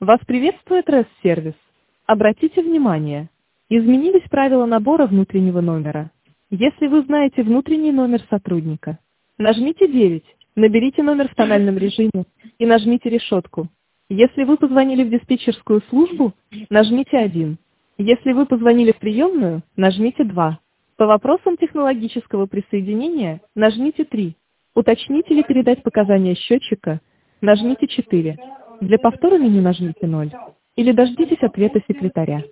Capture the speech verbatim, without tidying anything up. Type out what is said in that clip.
Вас приветствует РЭС-сервис. Обратите внимание, изменились правила набора внутреннего номера. Если вы знаете внутренний номер сотрудника, нажмите девять, наберите номер в тональном режиме и нажмите решетку. Если вы позвонили в диспетчерскую службу, нажмите один. Если вы позвонили в приемную, нажмите два. По вопросам технологического присоединения, нажмите три. Уточнить или передать показания счетчика, нажмите четыре. Для повтора меню нажмите ноль. Или дождитесь ответа секретаря.